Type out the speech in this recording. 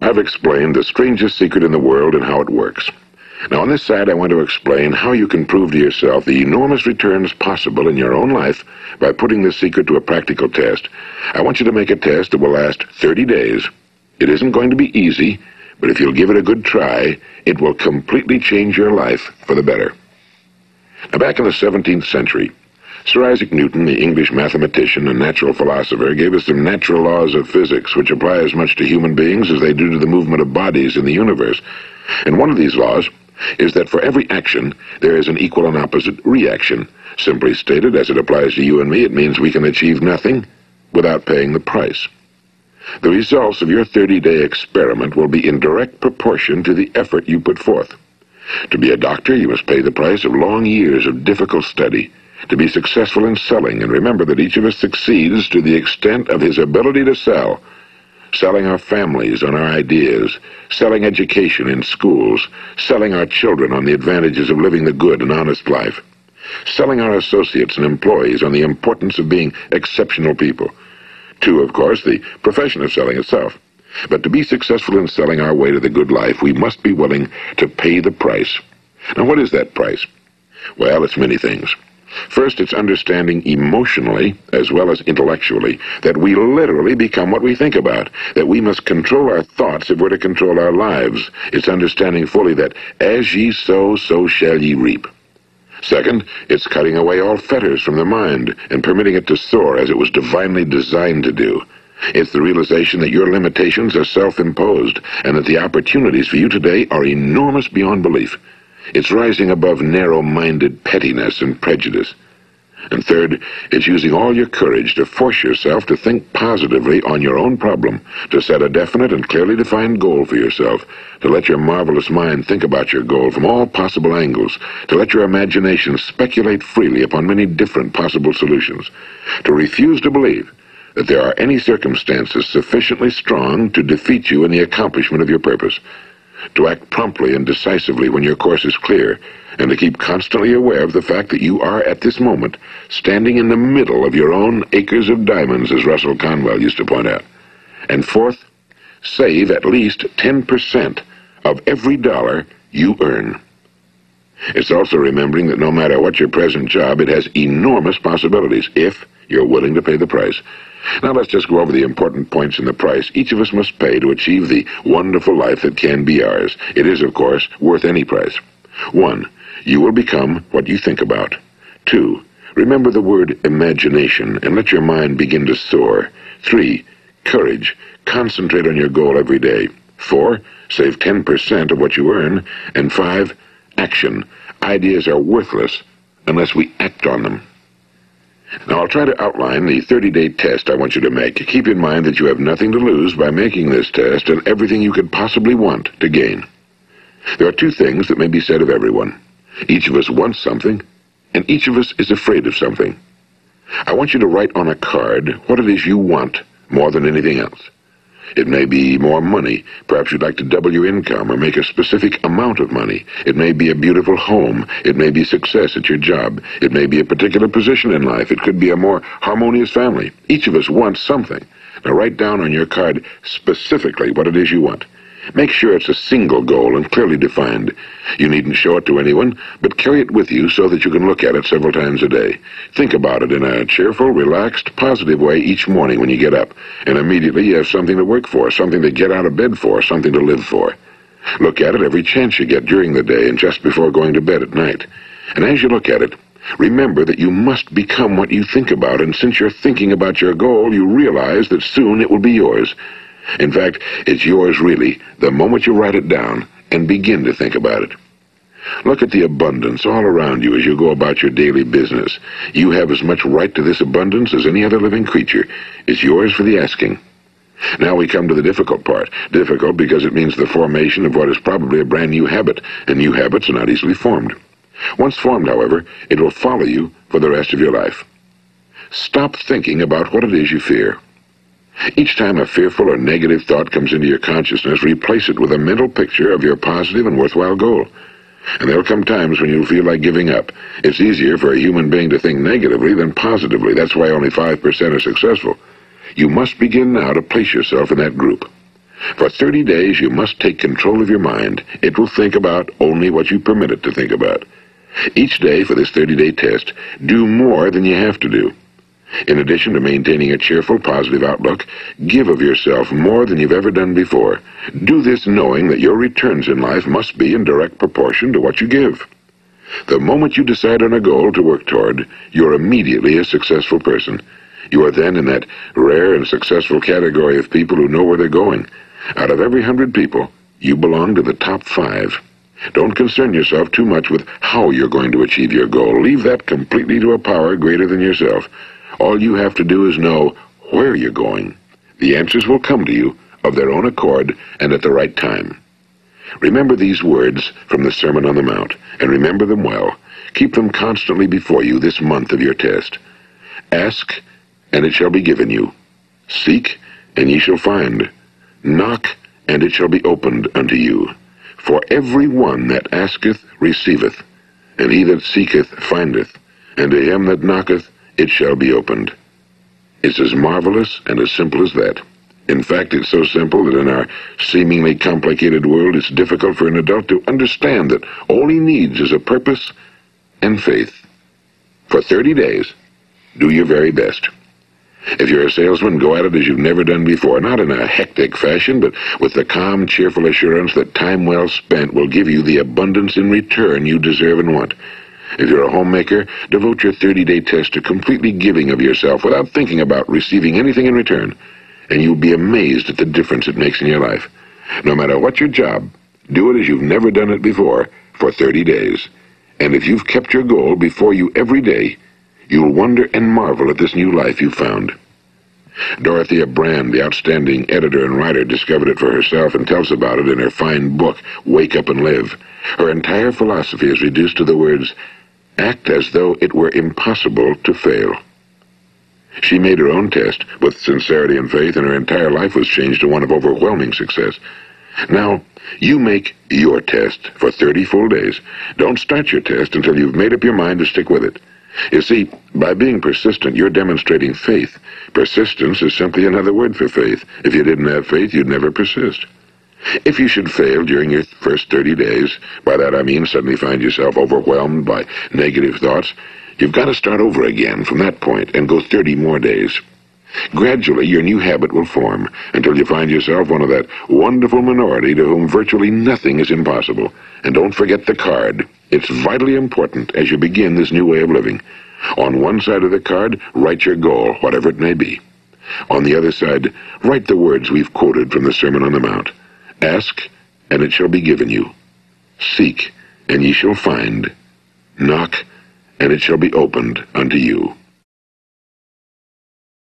I've explained the strangest secret in the world and how it works. Now, on this side, I want to explain how you can prove to yourself the enormous returns possible in your own life by putting this secret to a practical test. I want you to make a test that will last 30 days. It isn't going to be easy, but if you'll give it a good try, it will completely change your life for the better. Now, back in the 17th century, Sir Isaac Newton, the English mathematician and natural philosopher, gave us some natural laws of physics which apply as much to human beings as they do to the movement of bodies in the universe. And one of these laws is that for every action, there is an equal and opposite reaction. Simply stated, as it applies to you and me, it means we can achieve nothing without paying the price. The results of your 30-day experiment will be in direct proportion to the effort you put forth. To be a doctor, you must pay the price of long years of difficult study. To be successful in selling, and remember that each of us succeeds to the extent of his ability to sell. Selling our families on our ideas, selling education in schools, selling our children on the advantages of living the good and honest life, selling our associates and employees on the importance of being exceptional people. To, of course, the profession of selling itself. But to be successful in selling our way to the good life, we must be willing to pay the price. Now, what is that price? Well, it's many things. First, it's understanding emotionally, as well as intellectually, that we literally become what we think about, that we must control our thoughts if we're to control our lives. It's understanding fully that as ye sow, so shall ye reap. Second, it's cutting away all fetters from the mind and permitting it to soar as it was divinely designed to do. It's the realization that your limitations are self-imposed and that the opportunities for you today are enormous beyond belief. It's rising above narrow-minded pettiness and prejudice. And third, it's using all your courage to force yourself to think positively on your own problem, to set a definite and clearly defined goal for yourself, to let your marvelous mind think about your goal from all possible angles, to let your imagination speculate freely upon many different possible solutions, to refuse to believe that there are any circumstances sufficiently strong to defeat you in the accomplishment of your purpose, to act promptly and decisively when your course is clear, and to keep constantly aware of the fact that you are, at this moment, standing in the middle of your own acres of diamonds, as Russell Conwell used to point out. And fourth, save at least 10% of every dollar you earn. It's also remembering that no matter what your present job, it has enormous possibilities, if you're willing to pay the price. Now let's just go over the important points in the price each of us must pay to achieve the wonderful life that can be ours. It is, of course, worth any price. 1. You will become what you think about. 2. Remember the word imagination and let your mind begin to soar. 3. Courage. Concentrate on your goal every day. 4. Save 10% of what you earn. And 5. Action. Ideas are worthless unless we act on them. Now, I'll try to outline the 30-day test I want you to make. Keep in mind that you have nothing to lose by making this test and everything you could possibly want to gain. There are two things that may be said of everyone. Each of us wants something, and each of us is afraid of something. I want you to write on a card what it is you want more than anything else. It may be more money. Perhaps you'd like to double your income or make a specific amount of money. It may be a beautiful home. It may be success at your job. It may be a particular position in life. It could be a more harmonious family. Each of us wants something. Now write down on your card specifically what it is you want. Make sure it's a single goal and clearly defined. You needn't show it to anyone, but carry it with you so that you can look at it several times a day. Think about it in a cheerful, relaxed, positive way each morning when you get up, and immediately you have something to work for, something to get out of bed for, something to live for. Look at it every chance you get during the day and just before going to bed at night. And as you look at it, remember that you must become what you think about, and since you're thinking about your goal, you realize that soon it will be yours. In fact, it's yours really the moment you write it down and begin to think about it. Look at the abundance all around you as you go about your daily business. You have as much right to this abundance as any other living creature. It's yours for the asking. Now we come to the difficult part. Difficult because it means the formation of what is probably a brand new habit, and new habits are not easily formed. Once formed, however, it will follow you for the rest of your life. Stop thinking about what it is you fear. Each time a fearful or negative thought comes into your consciousness, replace it with a mental picture of your positive and worthwhile goal. And there'll come times when you'll feel like giving up. It's easier for a human being to think negatively than positively. That's why only 5% are successful. You must begin now to place yourself in that group. For 30 days you must take control of your mind. It will think about only what you permit it to think about. Each day for this 30-day test, do more than you have to do. In addition to maintaining a cheerful, positive outlook, give of yourself more than you've ever done before. Do this knowing that your returns in life must be in direct proportion to what you give. The moment you decide on a goal to work toward, you're immediately a successful person. You are then in that rare and successful category of people who know where they're going. Out of every 100 people, you belong to the top 5. Don't concern yourself too much with how you're going to achieve your goal. Leave that completely to a power greater than yourself. All you have to do is know where you're going. The answers will come to you of their own accord and at the right time. Remember these words from the Sermon on the Mount, and remember them well. Keep them constantly before you this month of your test. Ask, and it shall be given you. Seek, and ye shall find. Knock, and it shall be opened unto you. For every one that asketh receiveth, and he that seeketh findeth, and to him that knocketh it shall be opened. It's as marvelous and as simple as that. In fact, it's so simple that in our seemingly complicated world, it's difficult for an adult to understand that all he needs is a purpose and faith. For 30 days, do your very best. If you're a salesman, go at it as you've never done before, not in a hectic fashion, but with the calm, cheerful assurance that time well spent will give you the abundance in return you deserve and want. If you're a homemaker, devote your 30-day test to completely giving of yourself without thinking about receiving anything in return, and you'll be amazed at the difference it makes in your life. No matter what your job, do it as you've never done it before for 30 days. And if you've kept your goal before you every day, you'll wonder and marvel at this new life you've found. Dorothea Brand, the outstanding editor and writer, discovered it for herself and tells about it in her fine book, Wake Up and Live. Her entire philosophy is reduced to the words, act as though it were impossible to fail. She made her own test with sincerity and faith, and her entire life was changed to one of overwhelming success. Now, you make your test for 30 full days. Don't start your test until you've made up your mind to stick with it. You see, by being persistent, you're demonstrating faith. Persistence is simply another word for faith. If you didn't have faith, you'd never persist. If you should fail during your first 30 days, by that I mean suddenly find yourself overwhelmed by negative thoughts, you've got to start over again from that point and go 30 more days. Gradually, your new habit will form until you find yourself one of that wonderful minority to whom virtually nothing is impossible. And don't forget the card. It's vitally important as you begin this new way of living. On one side of the card, write your goal, whatever it may be. On the other side, write the words we've quoted from the Sermon on the Mount. Ask, and it shall be given you. Seek, and ye shall find. Knock, and it shall be opened unto you.